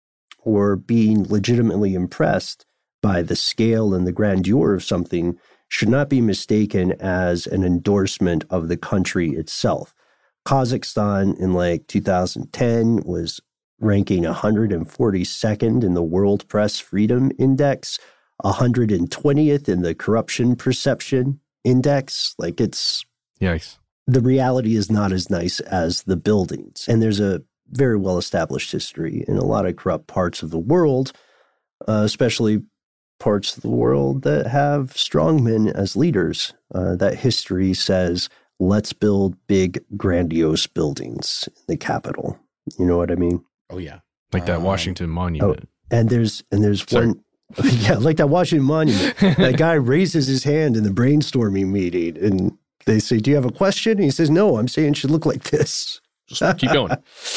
or being legitimately impressed by the scale and the grandeur of something should not be mistaken as an endorsement of the country itself. Kazakhstan in like two thousand ten was ranking one hundred forty-second in the World Press Freedom Index, one hundred twentieth in the Corruption Perception Index. Like it's... Yikes. The reality is not as nice as the buildings. And there's a very well-established history in a lot of corrupt parts of the world, uh, especially parts of the world that have strongmen as leaders. Uh, that history says, let's build big, grandiose buildings in the capital. You know what I mean? Oh, yeah. Like that um, Washington Monument. Oh, and there's and there's Sorry. one... yeah, like that Washington Monument. That guy raises his hand in the brainstorming meeting, and they say, do you have a question? And he says, no, I'm saying it should look like this. Just keep going.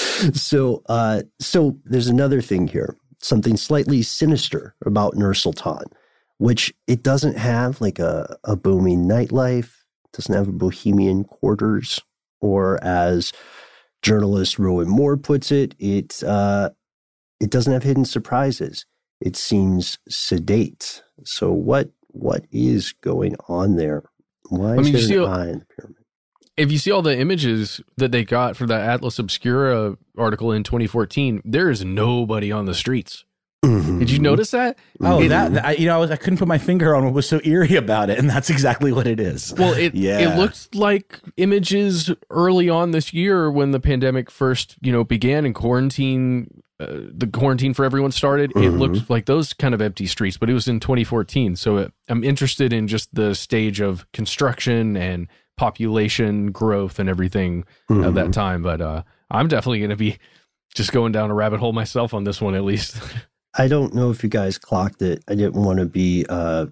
so, uh, so there's another thing here, something slightly sinister about Nur-Sultan, which it doesn't have like a, a booming nightlife, doesn't have a bohemian quarters, or as journalist Rowan Moore puts it, it uh, it doesn't have hidden surprises. It seems sedate. So what what is going on there? Why is I mean, there you see, an eye in the pyramid? If you see all the images that they got for that Atlas Obscura article in twenty fourteen, there is nobody on the streets. Mm-hmm. Did you notice that? Oh, it, that, that I, you know, I, was, I couldn't put my finger on what was so eerie about it, and that's exactly what it is. Well, it yeah. it looked like images early on this year when the pandemic first, you know, began and quarantine, uh, the quarantine for everyone started. Mm-hmm. It looked like those kind of empty streets, but it was in twenty fourteen. So it, I'm interested in just the stage of construction and population growth and everything mm-hmm. at that time. But uh, I'm definitely going to be just going down a rabbit hole myself on this one, at least. I don't know if you guys clocked it. I didn't want to be, uh,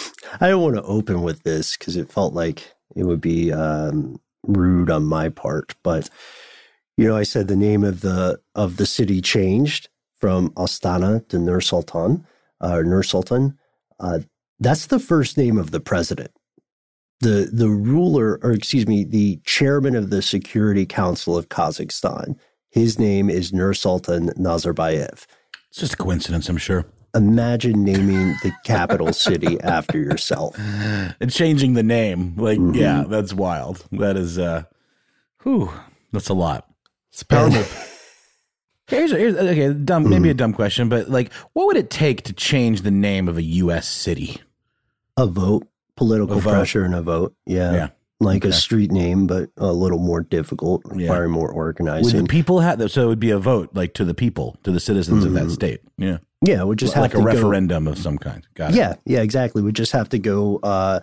I don't want to open with this because it felt like it would be um, rude on my part. But, you know, I said the name of the of the city changed from Astana to Nur-Sultan, uh, Nur-Sultan. Uh, that's the first name of the president. The the ruler, or excuse me, the chairman of the Security Council of Kazakhstan, his name is Nur-Sultan Nazarbayev. It's just a coincidence, I'm sure. Imagine naming the capital city after yourself. And changing the name. Like, mm-hmm. yeah, that's wild. That is, uh, whew, that's a lot. It's powerful. here's, here's, okay, dumb, mm-hmm. maybe a dumb question, but like, what would it take to change the name of a U S city? A vote, political a vote. pressure and a vote. Yeah. Yeah. Like okay. a street name, but a little more difficult, requiring yeah. more organizing. Would the people have that? So it would be a vote, like to the people, to the citizens mm-hmm. of that state. Yeah, yeah. It would just like have like to a go, referendum of some kind. Got it. Yeah, yeah, exactly. We just have to go. Uh,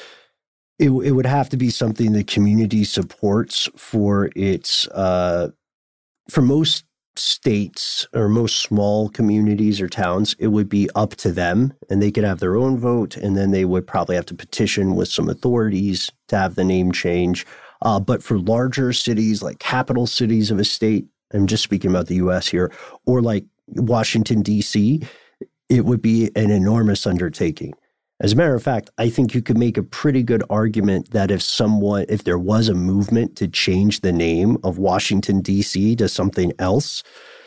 it it would have to be something the community supports for its. Uh, for most states or most small communities or towns, it would be up to them, and they could have their own vote, and then they would probably have to petition with some authorities to have the name change. Uh, but for larger cities, like capital cities of a state, I'm just speaking about the U S here, or like Washington, D C, it would be an enormous undertaking. As a matter of fact, I think you could make a pretty good argument that if someone, if there was a movement to change the name of Washington, D C to something else,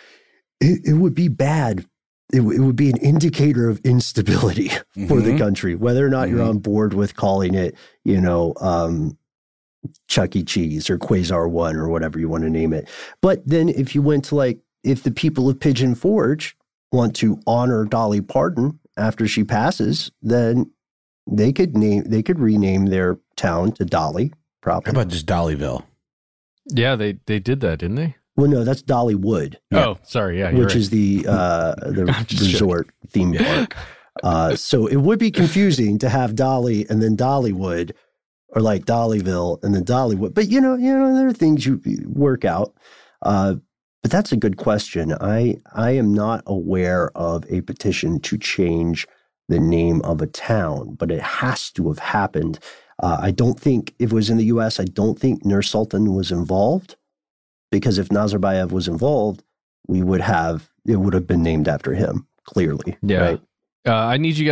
it, it would be bad. It, it would be an indicator of instability mm-hmm. for the country, whether or not mm-hmm. you're on board with calling it, you know, um, Chuck E. Cheese or Quasar One or whatever you want to name it. But then if you went to like, if the people of Pigeon Forge want to honor Dolly Parton after she passes, then they could name, they could rename their town to Dolly properly. How about just Dollyville? Yeah, they, they did that, didn't they? Well, no, that's Dollywood. Yeah. Oh, sorry. Yeah. Which right. is the, uh, the resort joking. theme park. Uh, so it would be confusing to have Dolly and then Dollywood, or like Dollyville and then Dollywood. But, you know, you know, there are things you work out. Uh, but that's a good question. I I am not aware of a petition to change the name of a town, but it has to have happened. Uh, I don't think, if it was in the U S, I don't think Nur-Sultan was involved, because if Nazarbayev was involved, we would have, it would have been named after him, clearly. Yeah. Right? Uh, I need you guys to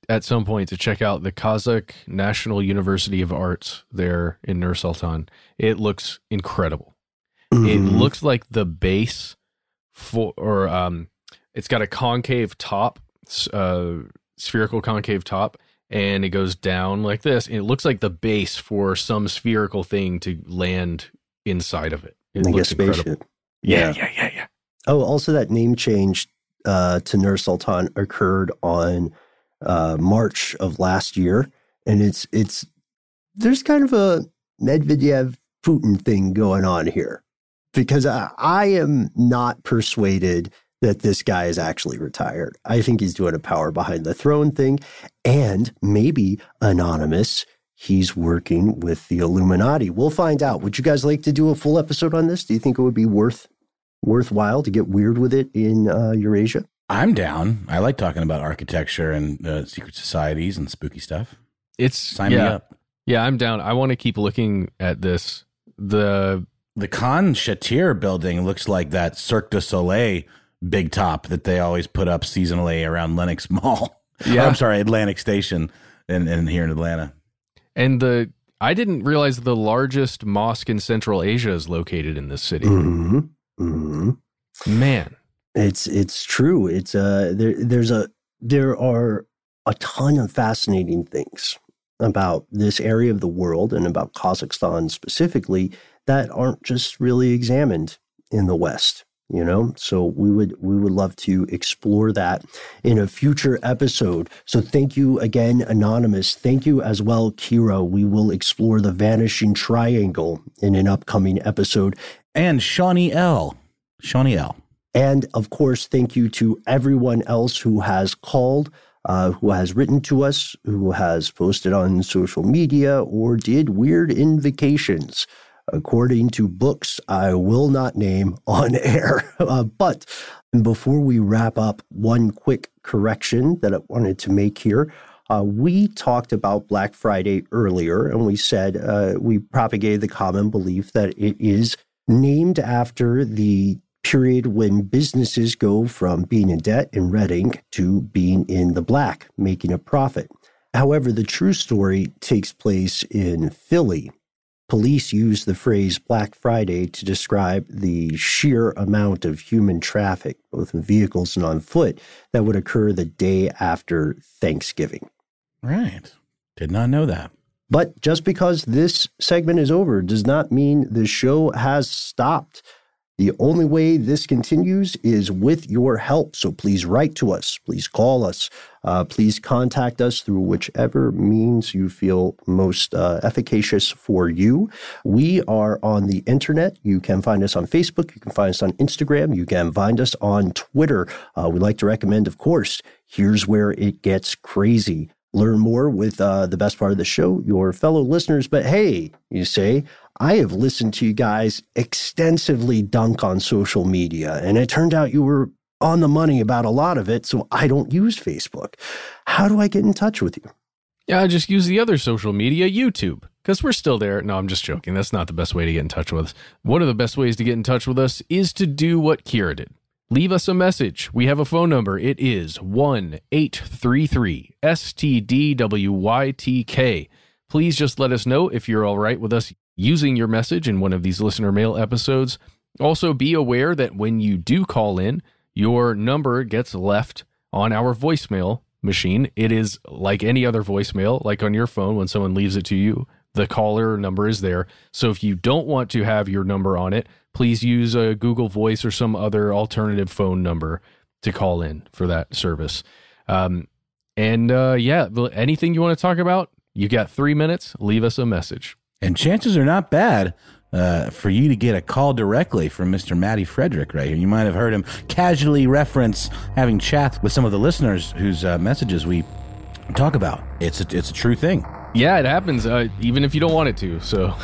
at some point to check out the Kazakh National University of Arts there in Nur Sultan. It looks incredible. Mm-hmm. It looks like the base for, or um, it's got a concave top, uh, spherical concave top, and it goes down like this. And it looks like the base for some spherical thing to land inside of it. It like looks a spaceship. incredible. Yeah, yeah, yeah, yeah. Oh, also that name change uh, to Nur Sultan occurred on uh, March of last year, and it's it's there's kind of a Medvedev Putin thing going on here, because I, I am not persuaded that this guy is actually retired. I think he's doing a power behind the throne thing, and maybe anonymous. He's working with the Illuminati. We'll find out. Would you guys like to do a full episode on this? Do you think it would be worth worthwhile to get weird with it in uh, Eurasia? I'm down. I like talking about architecture and uh, secret societies and spooky stuff. It's Sign yeah, me up. Yeah, I'm down. I want to keep looking at this. The the Khan Shatir building looks like that Cirque du Soleil big top that they always put up seasonally around Lenox Mall. Yeah, I'm sorry, Atlantic Station, in, in here in Atlanta. And the I didn't realize the largest mosque in Central Asia is located in this city. Mm-hmm. Mm-hmm. Man, it's it's true. It's uh there there's a there are a ton of fascinating things about this area of the world and about Kazakhstan specifically that aren't just really examined in the West. You know, so we would we would love to explore that in a future episode. So thank you again, Anonymous. Thank you as well, Kira. We will explore the Vanishing Triangle in an upcoming episode. And Shawnee L. Shawnee L. And of course, thank you to everyone else who has called, uh, who has written to us, who has posted on social media, or did weird invocations. According to books I will not name on air. Uh, but before we wrap up, one quick correction that I wanted to make here. Uh, we talked about Black Friday earlier, and we said uh, we propagated the common belief that it is named after the period when businesses go from being in debt and red ink to being in the black, making a profit. However, the true story takes place in Philly. Police use the phrase Black Friday to describe the sheer amount of human traffic, both in vehicles and on foot, that would occur the day after Thanksgiving. Right. Did not know that. But just because this segment is over does not mean the show has stopped. The only way this continues is with your help. So please write to us. Please call us. Uh, please contact us through whichever means you feel most uh, efficacious for you. We are on the internet. You can find us on Facebook. You can find us on Instagram. You can find us on Twitter. Uh, we like to recommend, of course, Here's Where It Gets Crazy. Learn more with uh, the best part of the show, your fellow listeners. But hey, you say, I have listened to you guys extensively dunk on social media, and it turned out you were on the money about a lot of it, so I don't use Facebook. How do I get in touch with you? Yeah, I just use the other social media, YouTube, because we're still there. No, I'm just joking. That's not the best way to get in touch with us. One of the best ways to get in touch with us is to do what Kira did. Leave us a message. We have a phone number. It is one eight three three S T D W Y T K. Please just let us know if you're all right with us using your message in one of these listener mail episodes. Also, be aware that when you do call in, your number gets left on our voicemail machine. It is like any other voicemail, like on your phone when someone leaves it to you. The caller number is there. So if you don't want to have your number on it, please use a Google Voice or some other alternative phone number to call in for that service. Um, and uh, yeah, anything you want to talk about, you got three minutes. Leave us a message. And chances are not bad uh, for you to get a call directly from Mister Matty Frederick right here. You might have heard him casually reference having chats with some of the listeners whose uh, messages we talk about. It's a, it's a true thing. Yeah, it happens, uh, even if you don't want it to. So,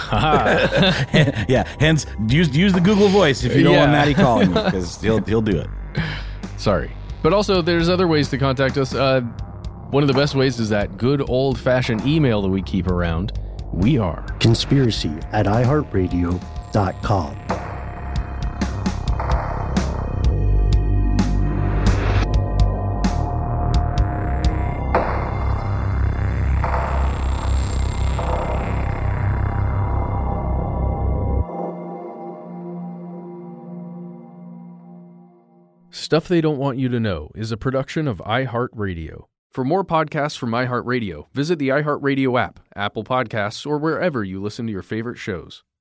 yeah. Hence, use use the Google Voice if you don't yeah. want Matty calling you, because he'll he'll do it. Sorry, but also there's other ways to contact us. Uh, one of the best ways is that good old-fashioned email that we keep around. We are conspiracy at i heart radio dot com. Stuff They Don't Want You to Know is a production of iHeartRadio. For more podcasts from iHeartRadio, visit the iHeartRadio app, Apple Podcasts, or wherever you listen to your favorite shows.